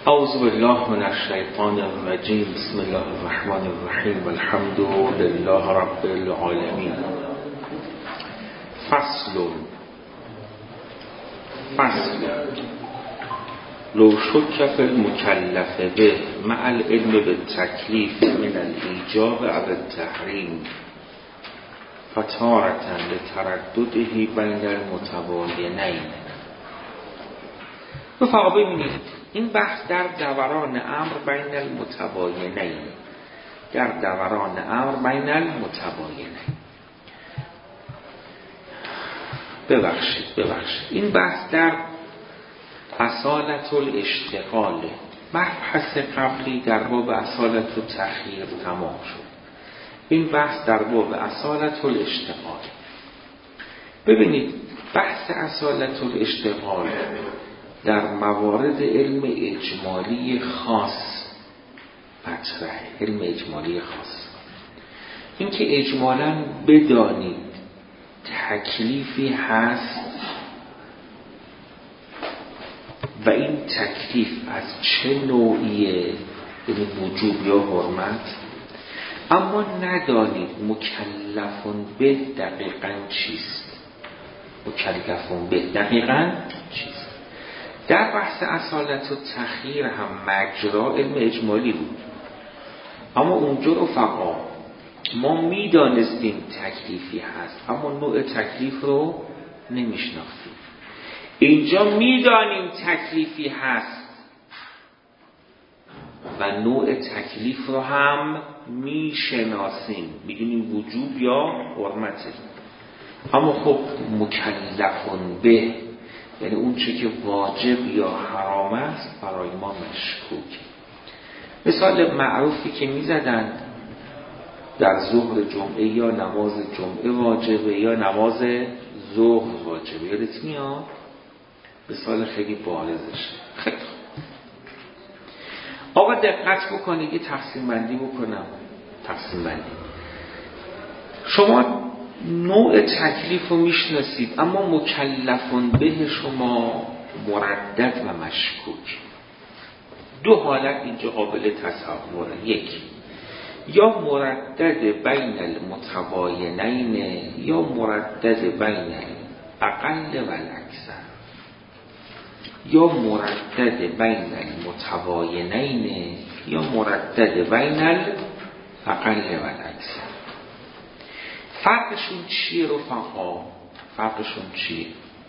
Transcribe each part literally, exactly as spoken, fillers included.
اعوذ بالله من الشیطان الرجیم. بسم الله الرحمن الرحیم. الحمد لله رب العالمین. فصل فصل لو شک فی المکلف به مع العلم بالتکلیف من الایجاب او التحریم فتارة لتردده بین المتباینین. رفقا ببینید، این بحث در دوران امر بین المتباینین در دوران امر بین المتباینین ببخشید ببخشید این بحث در اصالت الاشتغال، مبحث قبلی در باب اصالت التخییر تمام شد. این بحث در باب اصالت الاشتغال. ببینید، بحث اصالت الاشتغال در موارد علم اجمالی خاص مطرحه. علم اجمالی خاص این که اجمالاً بدانید تکلیفی هست و این تکلیف از چه نوعیه، یعنی وجوب یا حرمت، اما ندانید مکلفون به دقیقاً چیست. مکلفون به دقیقاً چیست. در بحث اصالت و تخییر هم مجرا علم اجمالی بود، اما اونجا رفقا ما میدانستیم تکلیفی هست اما نوع تکلیف رو نمیشناختیم. اینجا میدانیم تکلیفی هست و نوع تکلیف رو هم میشناسیم، میدونیم وجوب یا حرمته، اما خب مکلفون به، یعنی اون چه که واجب یا حرام است برای ما مشکوک. مثال معروفی که میزدن در ظهر جمعه یا نماز جمعه واجبه یا نماز ظهر واجبه، یادت میاد؟ مثال خیلی بارزش. خیلی آقا دقت بکنید، یه تقسیم بندی بکنم. تقسیم بندی شما نوع تکلیف رو میشناسید اما مکلفون به شما مردد و مشکوک. دو حالت اینجا قابل تصوره. یک، یا مردد بین المتباینین یا مردد بین الاقل و الاکثر. یا مردد بین المتباینین یا مردد بین الاقل و الاکثر. فرقشون چیه رفقا؟ فرقشون چیه؟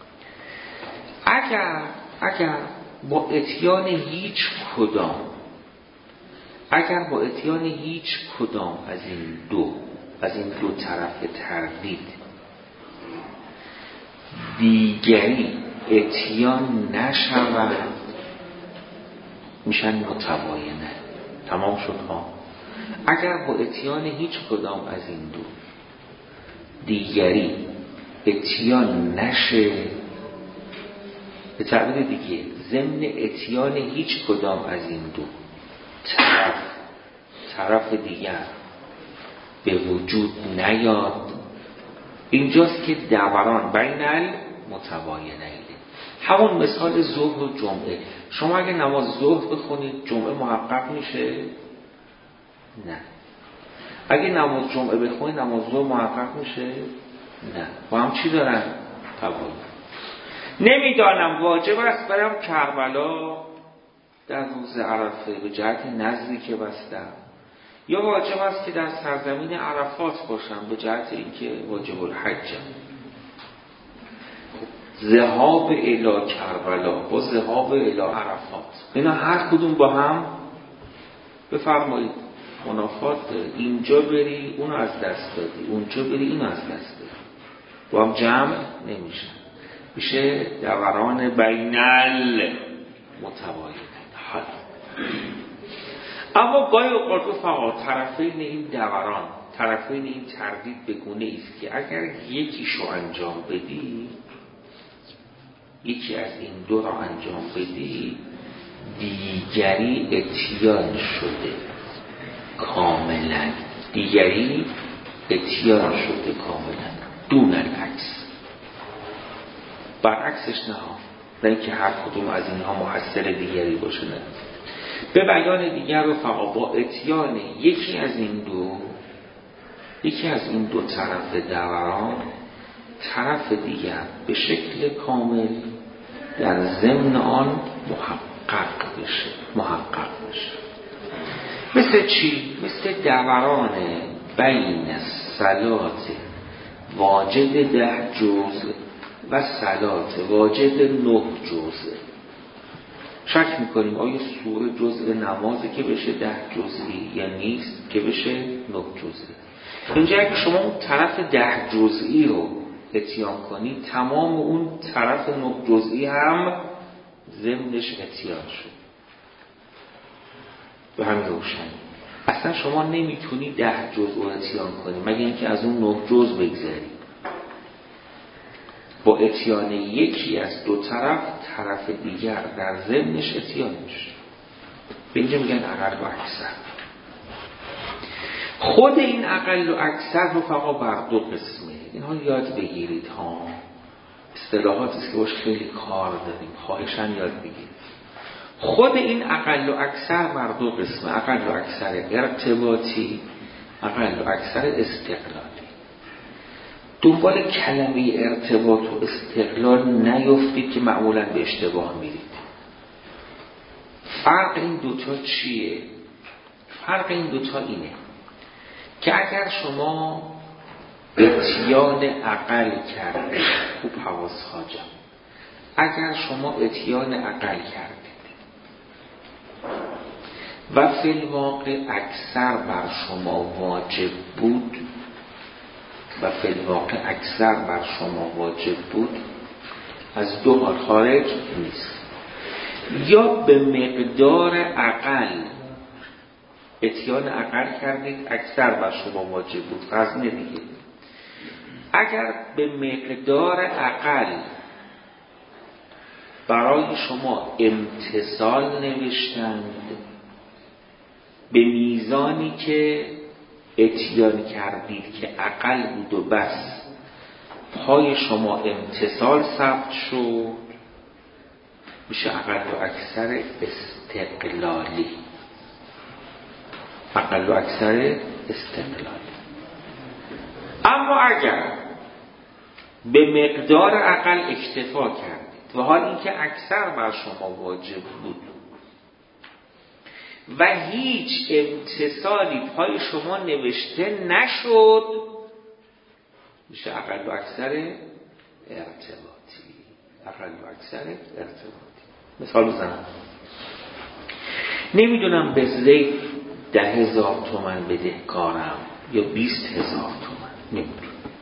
اگر اگر با اتیان هیچ کدام اگر با اتیان هیچ کدام از این دو از این دو طرف تردید دیگری اتیان نشود میشن متباینه. تمام شد ها. اگر با اتیان هیچ کدام از این دو دیگری اتیان نشه، به تعبیر دیگه ضمن اتیان هیچ کدام از این دو طرف طرف دیگر به وجود نیاد، اینجاست که دوران بین المتباینین. همون مثال ظهر و جمعه. شما اگه نماز ظهر بخونید جمعه محقق میشه؟ نه. اگه نماز جمعه بخونید نماز ظهر محقق میشه؟ نه. با هم چی دارن؟ تباین. نمیدانم واجب است برم کربلا در روز عرفه به جهت نذری که بستم، یا واجب است که در سرزمین عرفات باشم به جهت اینکه واجب الحجم. ذهاب الی کربلا با ذهاب الی عرفات، اینا هر کدوم با هم بفرمایید منافات داره. اینجا بری اونو از دست دادی، اونجا بری اینو از دست دادی، با هم جمع نمیشه، میشه دوران بین المتباینین. حال اما گاهی اوقات فقط طرفین این دوران، طرفین این تردید به گونه است که اگر یکیشو انجام بدی، یکی از این دو را انجام بدی، دیگری اتیان شده کاملا، دیگری اتیان شده کاملا دون العکس. برعکسش نه، نه اینکه هر کدوم از اینها محصل دیگری باشه، نه. به بیان دیگر رفقا با اتیان یکی از این دو یکی از این دو طرف دوران، طرف دیگر به شکل کامل در ضمن آن محقق بشه محقق بشه. مثل چی؟ مثل دوران بین صلات واجد ده جزء و صلات واجد نه جزء. شک میکنیم آیا سوره جزء نمازه که بشه ده جزئی یا نیست که بشه نه جزئی. اینجا اگه شما اون طرف ده جزئی رو اتیان کنید، تمام اون طرف نه جزئی هم ضمنش اتیان شد. به همین روشنی اصلا شما نمیتونی ده جزء رو اتیان کنی مگر اینکه از اون نه جزء بگذاری. با اتیان یکی از دو طرف، طرف دیگر در ضمنش اتیان میشه. به اینجا میگن اقل و اکثر. خود این اقل و اکثر رو فقط بر دو قسمه. اینها یاد بگیرید ها، اصطلاحاتی است که باش خیلی کار داریم، خواهشاً یاد بگیرید. خود این اقل و اکثر بر دو قسمه، اقل و اکثر ارتباطی، اقل و اکثر استقلالی. دنبال کلمه ارتباط و استقلال نیفتید که معمولاً به اشتباه میرید. فرق این دوتا چیه؟ فرق این دوتا اینه که اگر شما اتیان اقل کردید، خوب حواس خواجم، اگر شما اتیان اقل کردید و فی الواقع اکثر بر شما واجب بود و فی الواقع اکثر بر شما واجب بود، از دو حال خارج نیست. یا به مقدار اقل اتیان اقل کردید، اکثر بر شما واجب بود، فرض نمیگه. اگر به مقدار اقل برای شما امتثال نوشتند به میزانی که اتیان کردید که اقل بود و بس، پای شما امتثال ثبت شد، میشه اقل و اکثر استقلالی. اقل و اکثر استقلالی. اما اگر به مقدار اقل اکتفا کردید و حال اینکه اکثر بر شما واجب بود و هیچ امتثالی پای شما نوشته نشد، میشه اقل و اکثر ارتباطی. اقل و اکثر ارتباطی. مثال بزنم، نمیدونم به زید ده هزار تومن بدهکارم یا بیست هزار تومن، نمیدونم.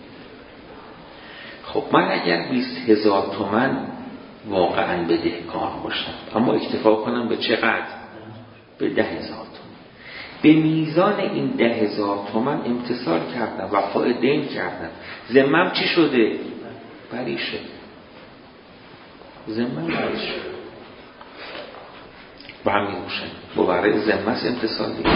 خب من اگر بیست هزار تومن واقعا بدهکار باشم اما اکتفا کنم به چقدر؟ به ده هزار تومن. به میزان این ده هزار تومن امتثال کردم، وفای دین کردم، ذمم چی شده؟ بری شد. ذمم بری شد. با همین روشن مبرر ذمه امتثال دیگه.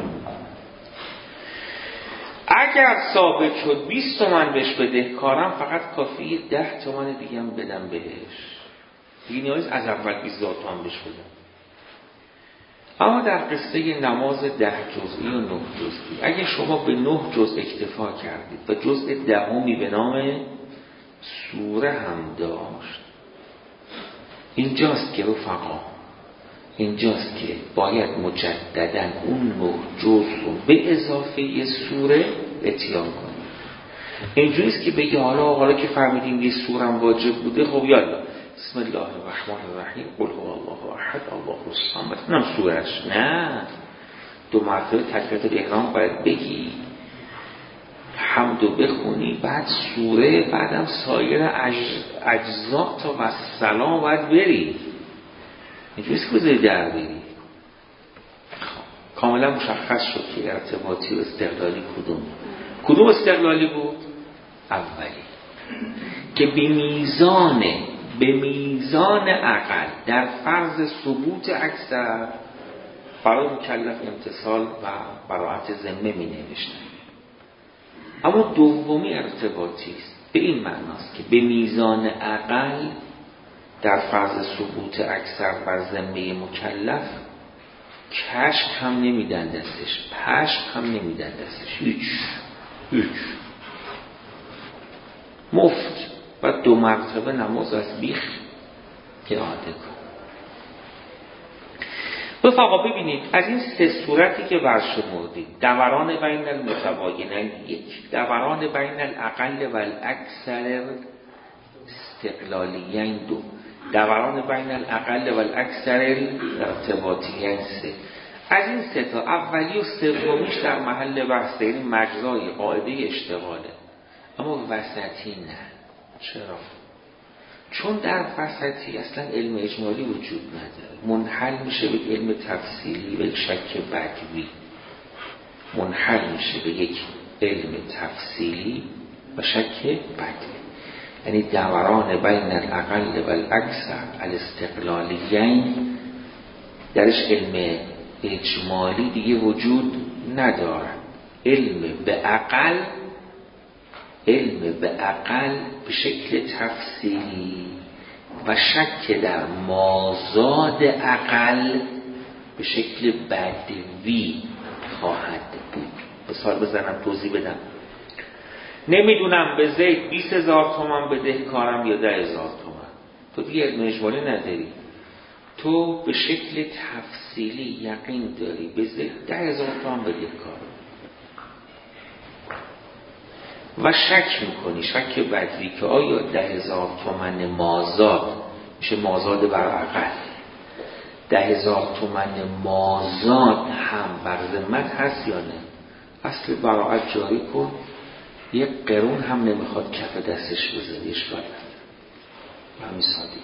اگر ثابت شد بیست تومن بهش بدهکارم، فقط کافیه ده تومن دیگه هم بدم بهش، دیگه نیاز از اول بیست هزار تومن بهش بدم. اما در قصه نماز ده جزئی و نه جزئی، اگه شما به نه جزء اکتفا کردید و جزء دهمی به نام سوره هم داشت، اینجاست که رفقا اینجاست که باید مجدداً اون نه جزء رو به اضافه سوره اتیان کنید. اینجوریست که بگی حالا حالا که فهمیدیم یه سوره هم واجب بوده، خب یالا بسم الله الرحمن الرحیم قل هو الله احد الله الصمد، اینم سورهش. نه، دو مرتبه تکبیرات الاحرام باید بگی، حمدو بخونی، بعد سوره، بعدم سایر اجزا تا و سلام باید بری. اینجوریست که بذاری در بری. کاملا مشخص شد که ارتباطی و استقلالی کدوم کدوم استقلالی بود؟ اولی که به میزان به میزان اقل در فرض ثبوت اکثر برای مکلف امتثال و براءت ذمه می نوشتن. اما دومی ارتباطی است، به این معناست که به میزان اقل در فرض ثبوت اکثر بر ذمه مکلف کشک هم نمیدن دستش، پشک هم نمیدن دستش، هیچ هیچ مفت. و دو مرتبه نماز از بیخ اعاده کن. رفقا ببینید از این سه صورتی که برشمردید، دوران بین المتباینین یک، دوران بین الاقل و الاکثر استقلالیین دو، دوران بین الاقل و الاکثر ارتباطیین سه. از این سه تا اولی و سومیش در محل بحث، این مجزای قاعده اشتغاله، اما وسطی نه. چرا؟ چون در وسطی اصلا علم اجمالی وجود نداره، منحل میشه به علم تفصیلی، به شک بدوی، منحل میشه به یک علم تفصیلی و شک بدوی. یعنی دوران بین الاقل و الاکثر الاستقلالیین درش علم اجمالی دیگه وجود نداره. علم به اقل، علم به اقل به شکل تفصیلی و شک در مازاد اقل به شکل بدوی خواهد بود. مثال بزنم توضیح بدم. نمیدونم به زید بیست هزار تومان بده کارم یا ده هزار تومان، تو دیگه علم اجمالی نداری، تو به شکل تفصیلی یقین داری به زید ده هزار تومان بده کارم و شک میکنی، شک بدوی که آیا ده هزار تومن مازاد میشه مازاد بر اقل، ده هزار تومن مازاد هم بر ذمت هست یا نه. اصل براعت جاری کن، یک قرون هم نمیخواد کف دستش بذاری، اشکال نداره، همین سادگی.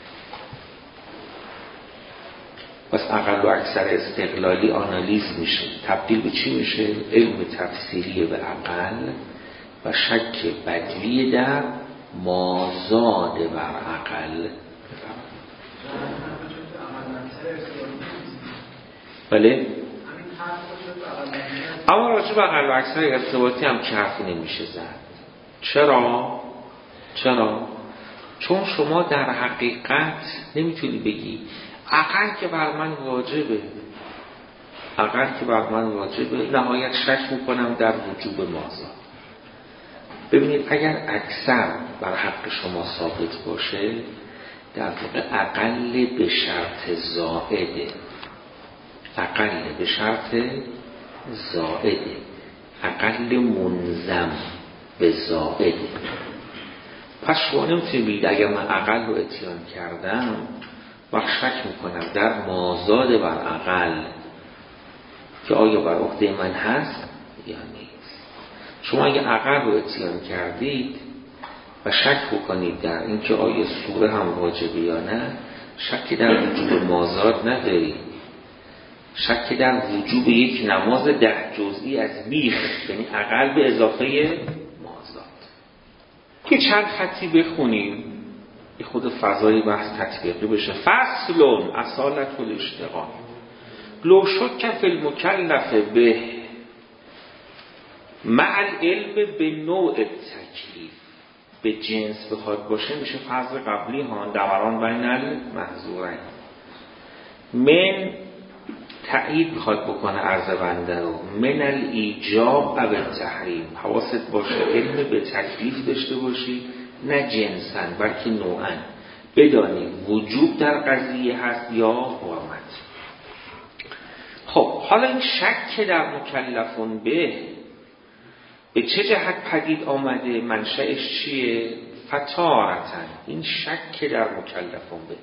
پس اقل و اکثر استقلالی آنالیز میشه، تبدیل به چی میشه؟ علم تفصیلی به اقل و شک بدوی در مازاد بر اقل. بله؟ اما راجع به اقل و اکثر ارتباطی هم که حرفی نمیشه زد. چرا؟ چرا؟ چون شما در حقیقت نمیتونی بگی اقل که بر من واجبه، اقل که بر من واجبه، نهایت شک میکنم در وجوب مازاد. ببینید اگر اکثر بر حق شما ثابت باشه، در واقع اقل به شرط زائده، اقل به شرط زائده، اقل منظم به زائده. پس شما نمیتونید بگید اگر من اقل رو اتیان کردم و شک میکنم در مازاد بر اقل که آیا بر عهده من هست یا نیست. شما اگه اقل رو اتیان کردید و شک بکنید در اینکه آیا سوره هم واجبه یا نه، شکی در وجوب مازاد ندارید، شک در وجوب یک نماز ده جزئی از بیخ، یعنی اقل به اضافه مازاد. که چند خطی بخونیم یه خود فضای بحث تطبیقی بشه. فصلون اصالت الاشتغال لو شک فی المکلف به مع العلم به نوع تکلیف، به جنس بخواد باشه میشه فصل قبلی ها، دوران بین المحظورین. من تأیید بخواد بکنه عرض بنده رو، من الایجاب او التحریم، حواست باشه علم به تکلیف داشته باشی، نه جنسن بلکه نوعن، بدانی وجوب در قضیه هست یا حرمت. خب حالا این شک در مکلفون به به چه جهت پدید آمده، منشأش چیه؟ فتارتن، این شک در مکلفون به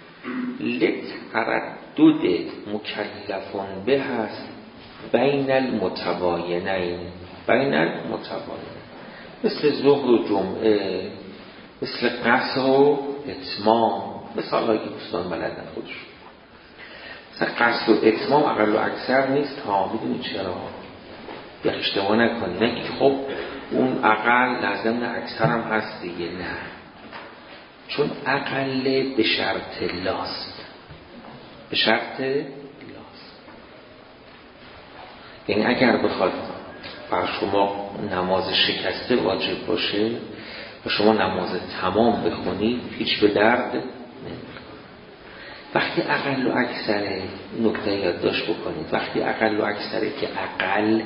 لتردد مکلفون به هست بین المتباینین، بین المتباینین، مثل ظهر و جمعه، مثل قصر و اتمام، مثال هایی که دوستان بلدن خودشون. مثل قصر و اتمام اقل و اکثر نیست ها، میدونی چرا؟ یا اشتباه نکنی، نگی خب اون اقل لازم نه اکثر هم هست دیگه، نه، چون اقل به شرط لاست، به شرط لاست. یعنی اگر بخواد بر شما نماز شکسته واجب باشه و شما نماز تمام بخونید هیچ به درد نمیخوره. وقتی اقل و اکثره، نکته یادداشت بکنید، وقتی اقل و اکثره که اقل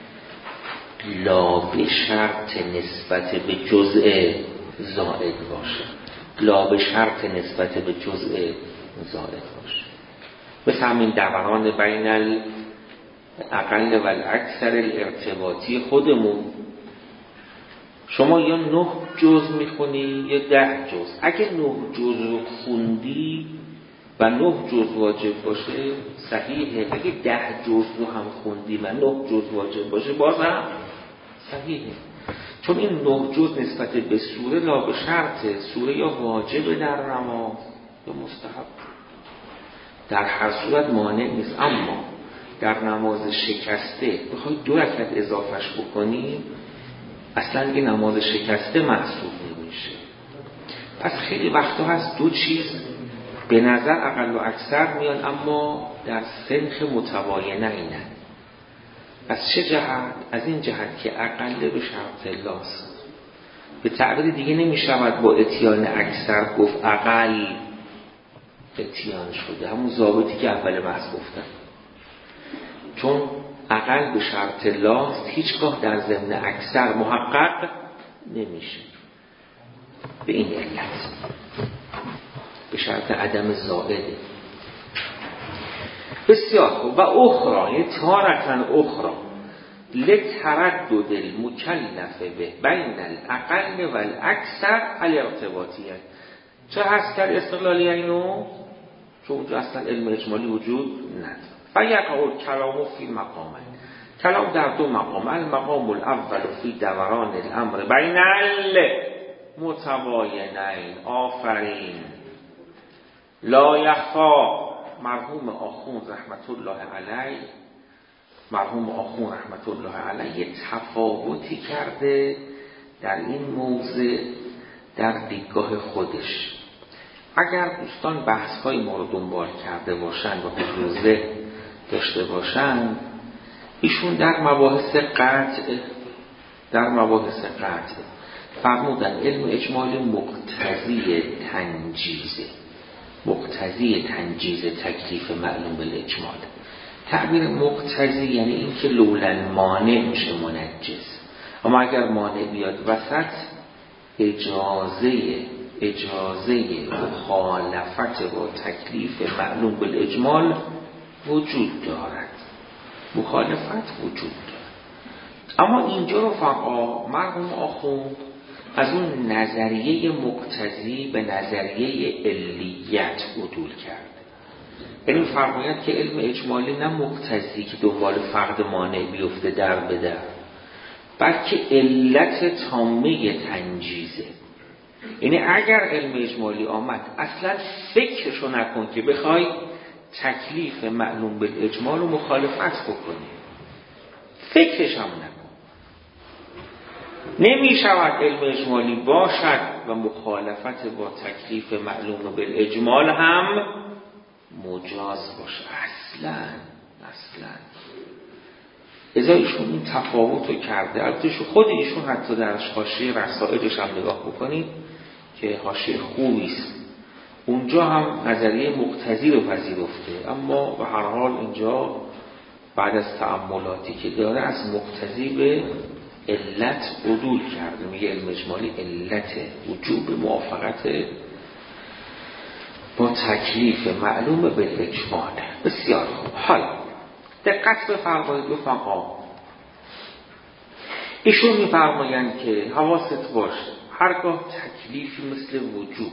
لا به شرط نسبت به جزء زائد باشه، لا به شرط نسبت به جزء زائد باشه. مثل همین دوران بین الاقل و الاکثر الارتباطی خودمون، شما یا نه جز میخونی یا ده جز. اگه نه جز رو خوندی و نه جز واجب باشه صحیحه، اگه ده جز رو هم خوندی و نه جز واجب باشه باز هم صحیحه. چون این نه جز نسبت به سوره لا به شرطه، سوره یا واجب در نماز یا مستحب، در هر صورت مانع نیست. اما در نماز شکسته بخوای دو رکعت اضافهش بکنی اصلا دیگه نماز شکسته محسوب نمیشه. پس خیلی وقتا هست دو چیز به نظر اقل و اکثر میان اما در سنخ متباینه اینن. از چه جهت؟ از این جهت که اقل به شرط لاست. به تعبیر دیگه نمیشود با اتیان اکثر گفت اقل اتیان شده، همون ضابطی که اول بحث گفتم. چون اقل به شرط لاست هیچگاه در ضمن اکثر محقق نمیشه به این علت، به شرط عدم زائده. بسیار خوب. و اخرى، یه تارکن اخرى لتردد المکلف به بین الاقل و الاکثر الارتباطیه. چه هست کرد استقلالی اینو؟ چون اونجا اصلا علم اجمالی وجود نداره. فیقع کلام فی مقامه، کلام در دو مقام. المقام الاول فی دوران الامر بین المتباینین. آفرین. لا یخفا. مرحوم آخوند رحمت الله علیه، مرحوم آخوند رحمت الله علیه تفاوتی کرده در این موضع در دیدگاه خودش. اگر دوستان بحث های ما رو دنبال کرده باشند و حضور داشته باشند، ایشون در مباحث قطع در مباحث قطع فرمودن علم اجمالی مقتضی تنجیزه، مقتضی تنجیز تکلیف معلوم بالاجمال. تعبیر مقتضی یعنی این که لولا مانع میشه منجز، اما اگر مانع بیاد وسط اجازه اجازه مخالفت با تکلیف معلوم بالاجمال وجود دارد، مخالفت وجود دارد. اما اینجا رفقا مرحوم آخوند از اون نظریه مقتضی به نظریه علیت عدول کرد. یعنی فرماید که علم اجمالی نه مقتضی که دنبال فرد مانع بیفته در به در، بلکه علت تامه تنجیزه. یعنی اگر علم اجمالی آمد اصلا فکرشو نکن که بخوای تکلیف معلوم بالاجمال رو مخالفت بکنی، فکرش هم نکن. نمی شود علم اجمالی باشد و مخالفت با تکلیف معلوم بالاجمال هم مجاز باشه. اصلا اصلا ازا ایشون این تفاوت رو کرده. البته خود ایشون حتی در حاشیه رسائلش هم نگاه بکنید که حاشیه خوبی است، اونجا هم نظریه مقتضی رو پذیرفته، اما به هر حال اینجا بعد از تأملاتی که داره از مقتضی به علت عدول کرده. میگه علم اجمالی علت وجوب موافقت با تکلیف معلوم بالاجمال. بسیار خوب. حالا دقت بفرمایید رفقا، ایشون میفرمایند که حواست باشه هرگاه تکلیفی مثل وجوب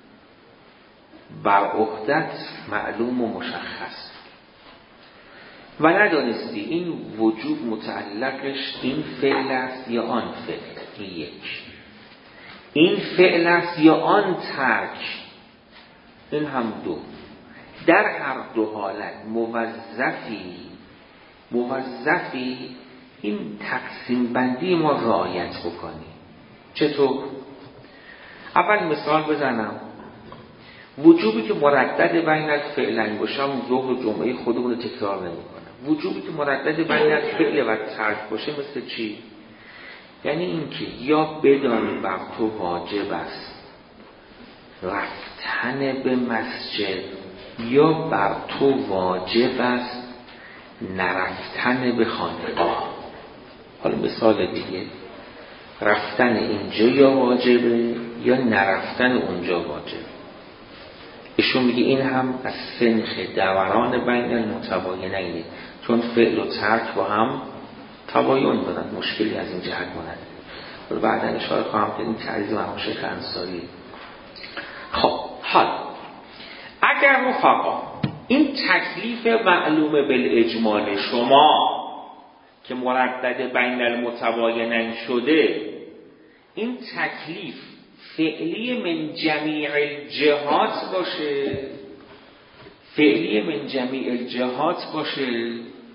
بر عهدت معلوم و مشخص و ندانستی این وجوب متعلقش این فعل است یا آن فعل، این یک، این فعل است یا آن ترک، این هم دو. در هر دو حالت موظفی موظفی این تقسیم بندی ما رعایت بکنی. چطور؟ اول مثال بزنم. وجوبی که مردد بین الفعلین باشه، همون ظهر و جمعه خودمون رو تکرار نمی‌کنم. وجوبی که مردد بین الفعل و ترک باشه مثل چی؟ یعنی اینکه یا بدانی بر تو واجب است رفتن به مسجد یا بر تو واجب است نرفتن به خانقاه. حالا مثال دیگه، رفتن اینجا یا واجبه یا نرفتن اونجا واجبه. ایشون میگه این هم از سنخ دوران بین المتباینین، چون فعل و ترک با هم تباین دارن، مشکلی از این جهت مانند. ولی بعدا اشاره خواهم که این تعریض مرحوم شیخ انصاری. خب حال اگر رفقا این تکلیف معلوم بالاجمال شما که مردد بین المتباینین شده، این تکلیف فعلی من جمیع الجهات باشه، فعلی من جمیع الجهات باشه،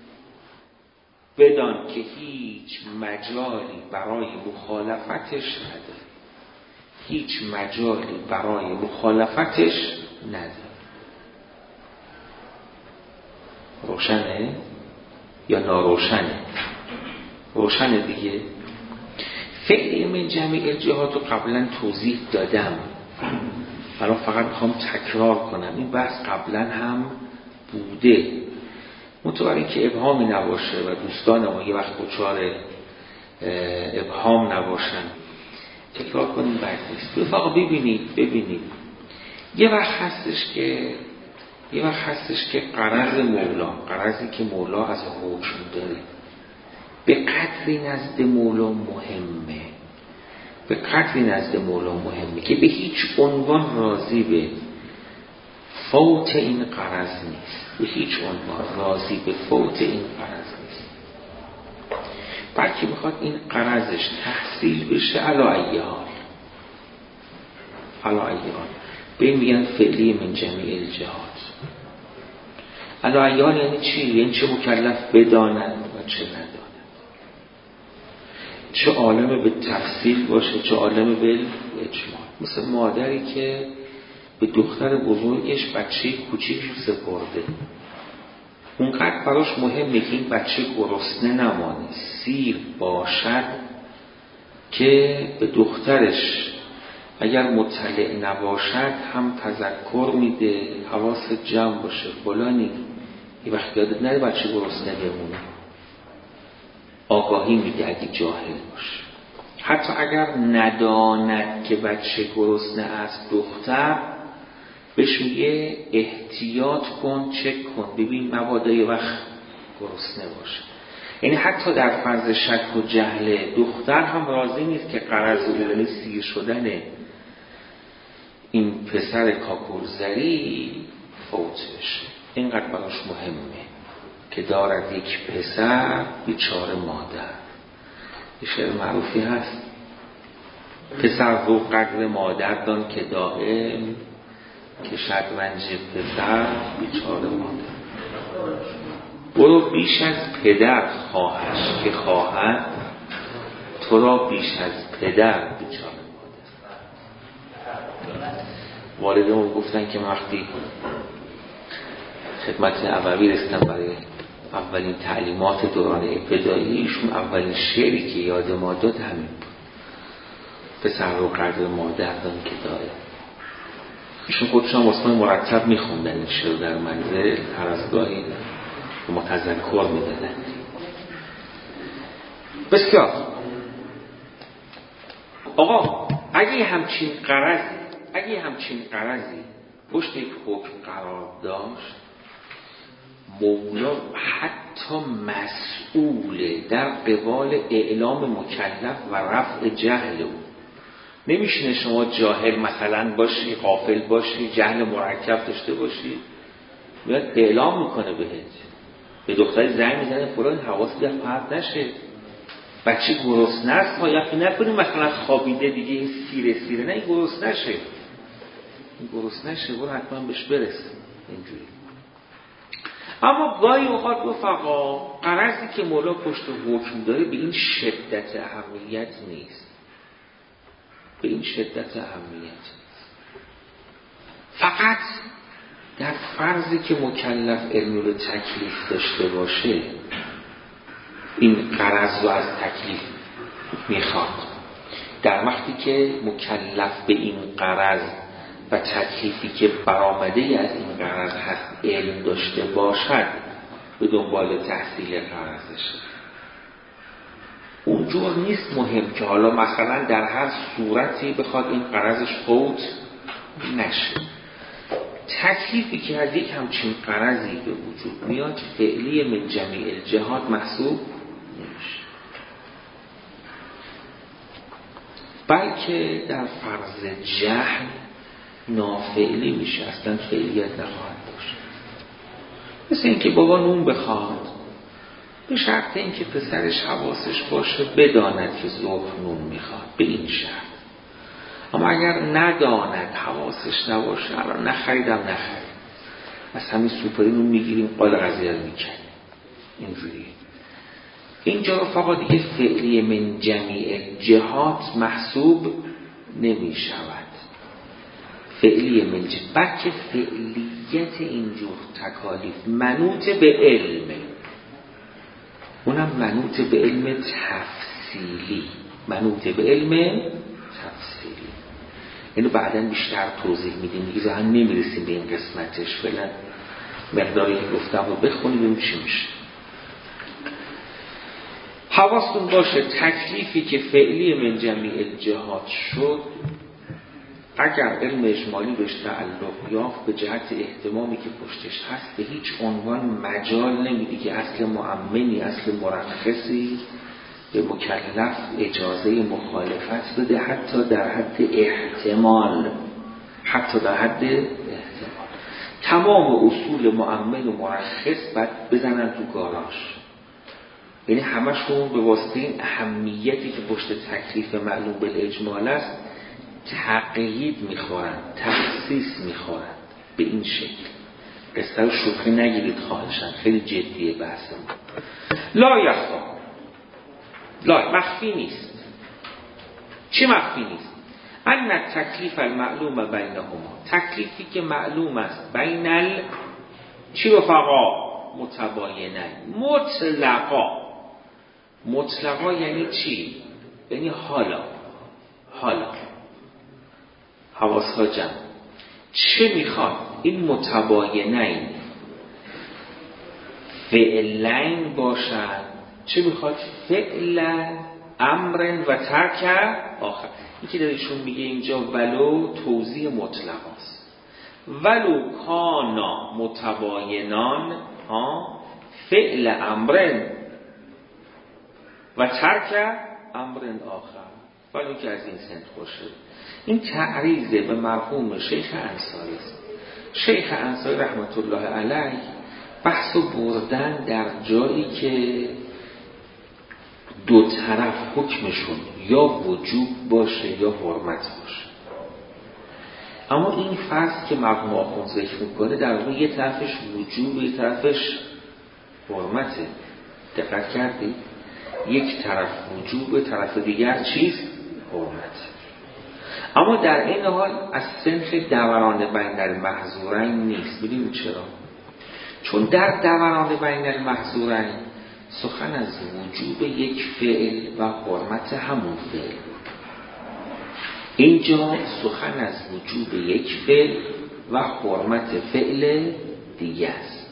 بدان که هیچ مجالی برای مخالفتش نداره، هیچ مجالی برای مخالفتش نداره. روشنه یا ناروشنه؟ روشنه دیگه. فعل من جمیع الجهات رو قبلا توضیح دادم، الان فقط میخوام تکرار کنم. این بحث قبلا هم بوده، متوجه که ابهامی نباشه و دوستان ما یه وقت دچار ابهام نباشن، تکرار کنیم بد نیست. رفقا ببینید ببینید یه وقت هستش که یه وقت هستش که غرض مولا، غرضی که مولا از حکم داره به قدری نزد مولا مهمه، به قدری نزد مولا مهمه که به هیچ عنوان راضی به فوت این غرض نیست، به هیچ عنوان راضی به فوت این غرض نیست، بلکه میخواد این غرضش تحصیل بشه علی ای حال، علی ای حال. به این میگن فعلی من جمیع الجهات. علی ای حال یعنی چی؟ یعنی چه مکلف بداند و چه نداند، چه عالم به تفصیل باشه چه عالم به اجمال. مثل مادری که به دختر بزرگش بچه کوچیکش سپرده، اونقدر براش مهمه که این بچه گرسنه نمانه، سیر باشد که به دخترش اگر مطلع نباشد هم تذکر میده، حواس جمع باشه فلانی، یه وقت یادت نره بچه گرسنه بمونه، آگاهی میده اگه جاهل باشه. حتی اگر نداند که بچه گرسنه است دختر، بهش میگه احتیاط کن، چک کن، ببین مبادا یه وقت گرسنه باشه. یعنی حتی در فرض شک و جهل دختر هم راضی نیست که غرض اون سیر شدن این پسر کاکورزری فوت بشه. اینقدر براش مهمه که دارد یک پسر بیچاره مادر. یه شعر معروفی هست، پسر رو قدر مادر دان که دائم، که شد رنج پسر بیچاره مادر. برو بیش از پدر خواهش که خواهد، تو را بیش از پدر بیچاره مادر. والدمون گفتن که وقتی خدمت عبوی رسیدم برای اولین تعلیمات دوران ابتدایی، ایشون اولین شعری که یاد ما داد همین بود، پسر رو قدر مادر دان که داره. ایشون خودشون واسه مرتب میخوندن این شعر در منزل، هر از گاهی به ما تذکر میدادن. بسیار آقا، اگه همچین غرضی اگه همچین غرضی پشت یک حکم قرار داشت، مولا حتی مسئول در قبال اعلام مکلف و رفع جهل او. نمیشینه شما جاهل مثلا باشی، غافل باشی، جهل مرکب داشته باشی، میاد اعلام میکنه بهت، به دختری زنگ میزنه فلان، حواست در پرت نشه، بچه گرسنه است، ما یقین نکنیم مثلا خوابیده دیگه این سیره سیره، نه این گرسنه نشه، این گرسنه نشه، برو حتما بهش برسه. اینجوری. اما گاهی اوقات رفقا غرضی که مولا پشت حکم داره به این شدت اهمیت نیست، به این شدت اهمیت نیست. فقط در فرضی که مکلف علم به تکلیف داشته باشه این غرض رو از تکلیف میخواد. در وقتی که مکلف به این غرض و تکلیفی که برآمده از این غرض هست علم داشته باشد به دنبال تحصیل غرضشه. اونجور نیست مهم که حالا مثلا در هر صورتی بخواد این غرضش فوت نشه. تکلیفی که از یک همچین غرضی به وجود میاد فعلی من جمیع الجهات محسوب نمیشه، بلکه در فرض جهل نافعلی میشه، اصلا فعلیت نخواهد داشت. مثل اینکه بابا نون بخواد، به شرط اینکه پسرش حواسش باشه بداند که ظهر نون میخواد، به این شرط. اما اگر نداند، حواسش نباشه، الان نخریدم نخرید، از همین سوپری نون میگیریم قال قضیه رو میکنیم، اینجوری. اینجا رو فقط دیگه فعلی من جمیع جهات محسوب نمی شود. فعلی من جهات، بلکه فعلیت اینجور تکالیف منوط به علم، اونم منوط به علم تفصیلی، منوط به علم تفصیلی. اینو بعداً بیشتر توضیح میدیم، دیگه هم نمیرسیم به این قسمتش. فعلا مقداری که گفتم رو بخونیم ببینیم چی میشه. حواستون باشه تکلیفی که فعلی من جمیع جهات شد، اگر علم اجمالی بهش تعلق یافت، به جهت اهتمامی که پشتش هست به هیچ عنوان مجال نمیده که اصل مؤمنی، اصل مرخصی به مکلف اجازه مخالفت بده، حتی در حد احتمال، حتی در حد احتمال. تمام اصول مؤمن و مرخص باید بزنن تو گاراژ، یعنی همشون به واسطه این اهمیتی که پشت تکلیف معلوم بالاجمال است تقیید میخورن، تخصیص میخورن. به این شکل قصه رو شوخی نگیرید خواهشن، خیلی جدیه بحث ما. لا یخفا، لا مخفی نیست. چی مخفی نیست؟ ان تکلیف المعلوم بینهما، تکلیفی که معلوم است بین ال چی رفقا متباینن، مطلقا. مطلقا یعنی چی؟ یعنی حالا حالا حواسها جمع. چه میخواد؟ این متباینین فعلین باشن. چه میخواد؟ فعل امر و ترک آخر. این که دارشون میگه اینجا ولو توضیح مطلق است. ولو کانا متباینان ها فعل امر و ترک امر آخر، ولو که از این سنت باشه. این تعریضه به مرحوم شیخ انصاری است. شیخ انصاری رحمت الله علیه بحث و بردن در جایی که دو طرف حکمشون یا وجوب باشه یا حرمت باشه. اما این فرض که مرحوم آخوند ذکر میکنه در واقع یه طرفش وجوب، یه طرفش حرمته. دقت کردید؟ یک طرف وجوب، طرف دیگر چیست؟ حرمت. اما در این حال از صنف دوران بین المحظورین نیست. ببینید چرا؟ چون در دوران بین المحظورین سخن از وجوب یک فعل و حرمت همون فعل. اینجا سخن از وجوب یک فعل و حرمت فعل دیگه است.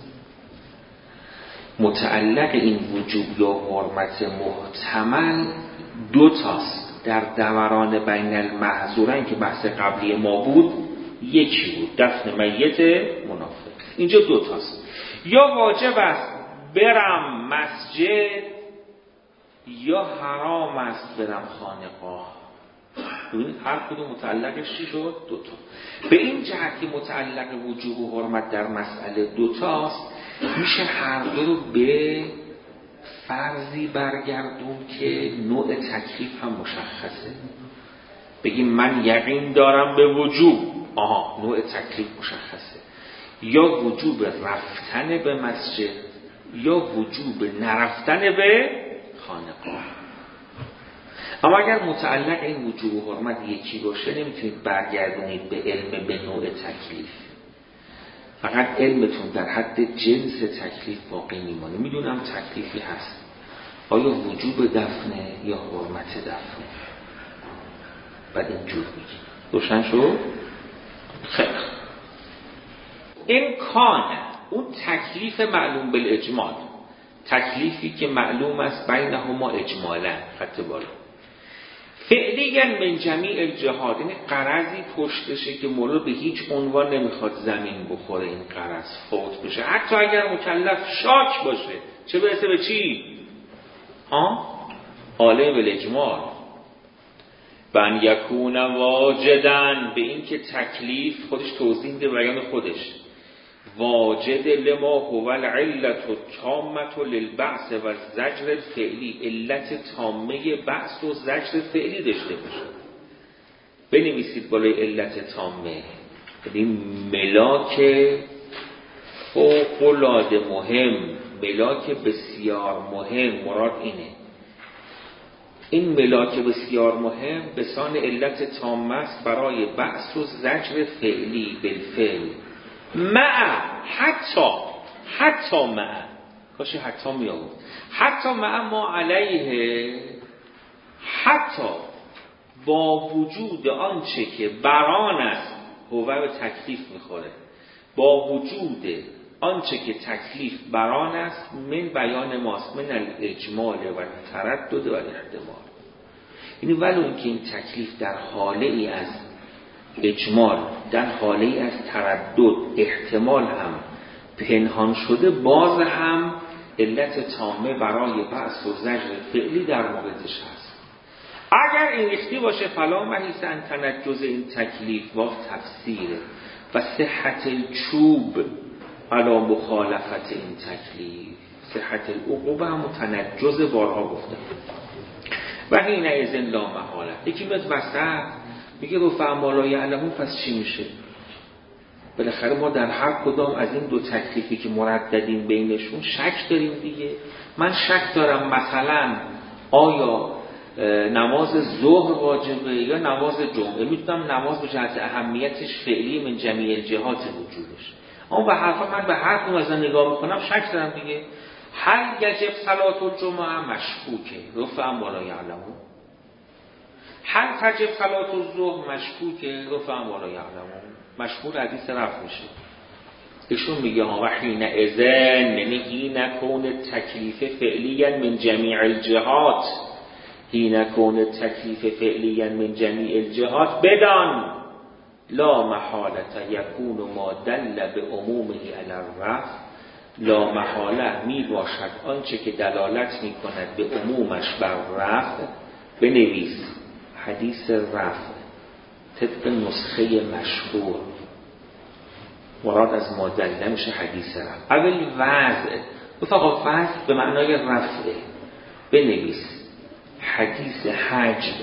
متعلق این وجوب یا حرمت محتمل دو تاست. در دوران بین المحظورین که بحث قبلی ما بود یکی بود، دفن میت منافق. اینجا دو تاست. یا واجب است برم مسجد یا حرام است برم خانقاه. ببینید هر کدوم متعلقش چی شد؟ دوتا. به این جهت که متعلق وجوب و حرمت در مسئله دوتاست، میشه هر دو رو به فرضی برگردون که نوع تکلیف هم مشخصه. بگیم من یقین دارم به وجوب، آها نوع تکلیف مشخصه. یا وجوب رفتن به مسجد یا وجوب نرفتن به خانقاه. اما اگر متعلق این وجوب و حرمت یکی باشه نمیتونید برگردونید به علم به نوع تکلیف. فقط علمتون در حد جنس تکلیف باقی میمانه. میدونم تکلیفی هست، آیا وجوب دفنه یا حرمت دفنه؟ بعد اینجور میگی روشن شد؟ خیلی امکان اون تکلیف معلوم بالاجمال، تکلیفی که معلوم است بینهما اجمالا، خط بالا فعلیاً من جمیع الجهات، این غرضی پشتشه که مولا به هیچ عنوان نمیخواد زمین بخوره، این غرض فوت بشه، حتی اگر مکلف شاک باشه، چه برسه به چی؟ ها؟ آله بالاجمال. بن یکون واجدن، به این که تکلیف خودش توضیح میده بیان خودش، واجد لما هو العلت التامه للبعث و الزجر الفعلی، علت تامه بعث و زجر فعلی داشته باشه. بنویسید بالای علت تامه، یعنی ملاک فوق العاده مهم، ملاک بسیار مهم، مراد اینه. این ملاک بسیار مهم به سان علت تامه است برای بعث و زجر فعلی بالفعل، مع حتی حتی مع کاش حتی می آورد، حتی مع ما علیه، حتی با وجود آنچه که بران است، هو به تکلیف میخوره، با وجود آنچه که تکلیف بران است، من بیان ماست، من الاجمال و تردد و احتمال. یعنی ولو اینکه این تکلیف در حاله ای از اجمال، در حاله ای از تردد، احتمال هم پنهان شده، باز هم علت تامه برای بعث و زجر فعلی در موردش هست. اگر این ریختی باشه فلا محیث ان تنجز این تکلیف و تفسیره و صحت الچوب علی مخالفت این تکلیف، صحت العقوبه هم تنجز بارها گفتم. و این ایزن لا محاله. یکی میاد وسط میگه رو فهمالا یعلمون، پس چی میشه؟ بالاخره ما در هر کدام از این دو تکلیفی که مرددیم بینشون شک داریم دیگه. من شک دارم مثلا آیا نماز ظهر واجبه یا نماز جمعه، میتونم نماز به جهت اهمیتش فعلی من جمیع الجهات وجودش، اما به حرفا من به هر کدوم از اینا نگاه میکنم شک دارم دیگه. هل یجب صلاة الجمعه مشکوکه، رفعا ولا یعلمون. هل تجب صلاة الظهر مشکوکه، رفعا ولا یعلمون. مشکوک حدیث رفع میشه. ایشون میگه ها و حین اذن، یعنی حین کون تکلیف فعلیا من جمیع الجهات، حین کون تکلیف فعلیا من جمیع الجهات بدان لا محالت یکون ما دل به عمومه علی الرفع، لا محاله می باشد آنچه که دلالت می کند به عمومش بر رفع. بنویس حدیث رفع طبق نسخه مشهور، مراد از ما دلیل میشه حدیث رفع. اول وضع فقط وضع به معنای رفعه. بنویس حدیث حجب،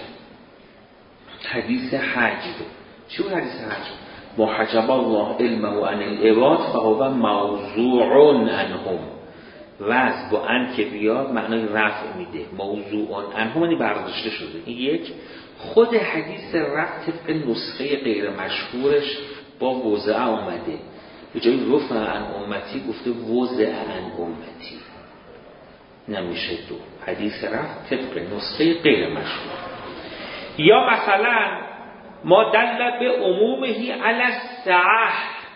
حدیث حجب. چی بود حدیث حجب؟ ما حجب الله علمه عن العباد فهو موضوع عنهم. وضع با ان که بیاد معنای رفع میده، موضوع عنهم یعنی برداشته شده. این یک. خود حدیث رفع طبق نسخه غیر مشهورش با وضع اومده، به جای رفع عن امتی گفته وضع عن امتی، نمیشه دو. حدیث رفع طبق نسخه غیر مشهور. یا مثلا ما دل به عمومه علی السعه،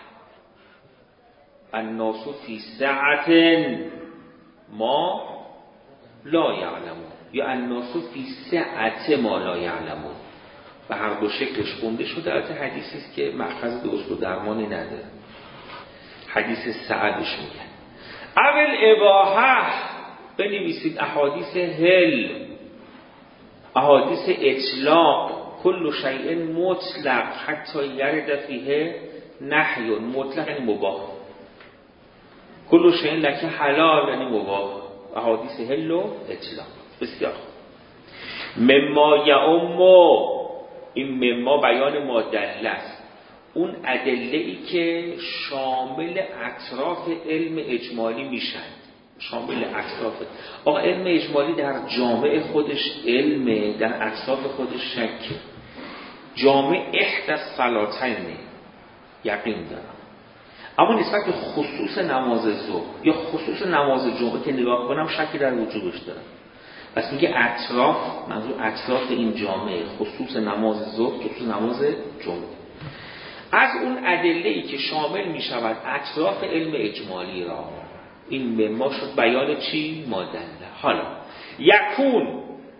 الناس فی سعة ما لا یعلمون، یا الناس فی سعة ما لا یعلمون. به هر دو شکلش خونده شده. البته حدیثی است که مأخذ درست و درمانی نداره، حدیث سعدش میگن. اول اباحه بنویسید احادیث هل، احادیث اطلاق، کل شیء مطلق حتی یرد فیه نهی، مطلق یعنی مباح، کل شیء لک حلال یعنی مباح، احادیث هل و اطلاق. بسیار مما یعم، این مما بیان ما دل است، اون ادله ای که شامل اطراف علم اجمالی میشن، شامل اطراف. آقا علم اجمالی در جامع خودش علم، در اطراف خودش شک. جامع احد الصلاتین یقین دارم، اما نسبت به خصوص نماز ظهر یا خصوص نماز جمعه که نگاه کنم شکی در وجودش دارم. پس میگه اطراف، منظور اطراف این جامعه، خصوص نماز ظهر، خصوص نماز جمعه. از اون ادله‌ای که شامل می شود اطراف علم اجمالی را، این به ما شد بیان چی؟ ما دله. حالا یکون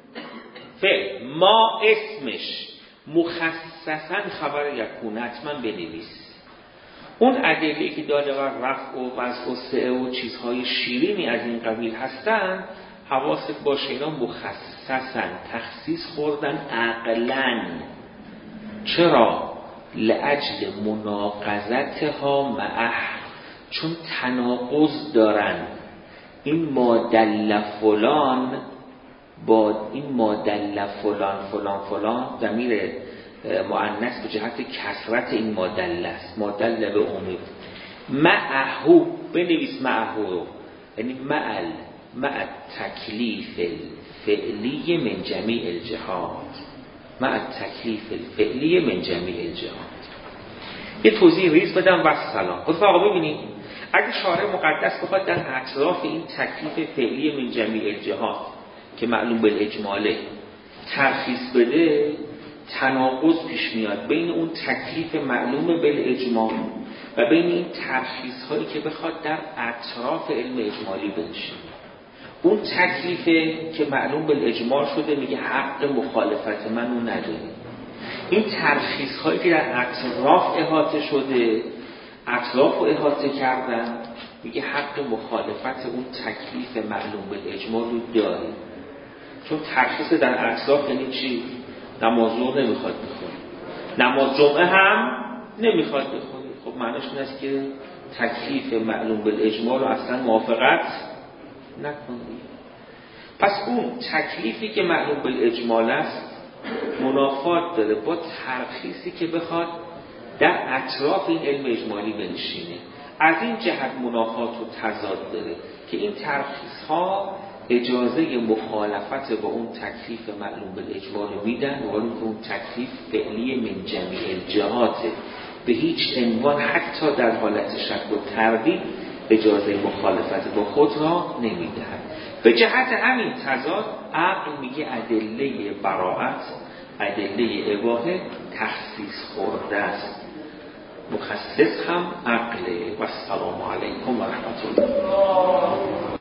فعل ما اسمش مخصصا خبر یکون حتما بنویس. اون ادله‌ای که داده بر رفع و وضع و سعه و چیزهای شیرینی از این قبیل هستن، حواست باشه اینا مخصصا تخصیص خوردن عقلاً. چرا؟ لأجل مناقضتها معه، چون تناقض دارن. این مادل فلان با این مادل فلان فلان فلان ضمیر مؤنث به جهت کثرت این مادل است، مادل به عموم. معهو بنویس معهو رو، یعنی معل مع تکلیف الفعلی من جمیع الجهات، مع تکلیف الفعلی من جمیع الجهات. یه توضیح ریز بدم و سلام. خود آقا ببینید اگه شارع مقدس بخواد در اطراف این تکلیف فعلی من جمیع الجهات که معلوم بالاجماله ترخیص بده، تناقض پیش میاد بین اون تکلیف معلوم بالاجمال و بین این ترخیص هایی که بخواد در اطراف علم اجمالی بنشینه. اون تکلیفه که معلوم بالاجمال شده میگه حق مخالفت منو نداره. این ترخیص هایی که در اطراف احاطه شده، اطراف رو احاطه کردن، میگه حق مخالفت اون تکلیف معلوم بالاجمال رو داره. چون ترخیص در اطراف یعنی چی؟ نماز رو نمیخواد بخونی، نماز جمعه هم نمیخواد بخونی. خب معنیش این است که تکلیف معلوم بالاجمال رو اصلا موافقت نکنی. پس اون تکلیفی که معلوم بالاجمال است منافات داره با ترخیصی که بخواد در اطراف این علم اجمالی بنشینه. از این جهت منافات و تضاد داره که این ترخیص ها اجازه مخالفت با اون تکلیف معلوم بالاجمال رو میدن، ولی که اون تکلیف فعلی من جمیع الجهاته، به هیچ عنوان حتی در حالت شک و تردید اجازه مخالفت با خود را نمیدهد. به جهت همین تضاد عقل میگه ادله براءت، ادله اباحه تخصیص خورده است. مخصص هم عقله. و السلام علیکم و رحمت الله.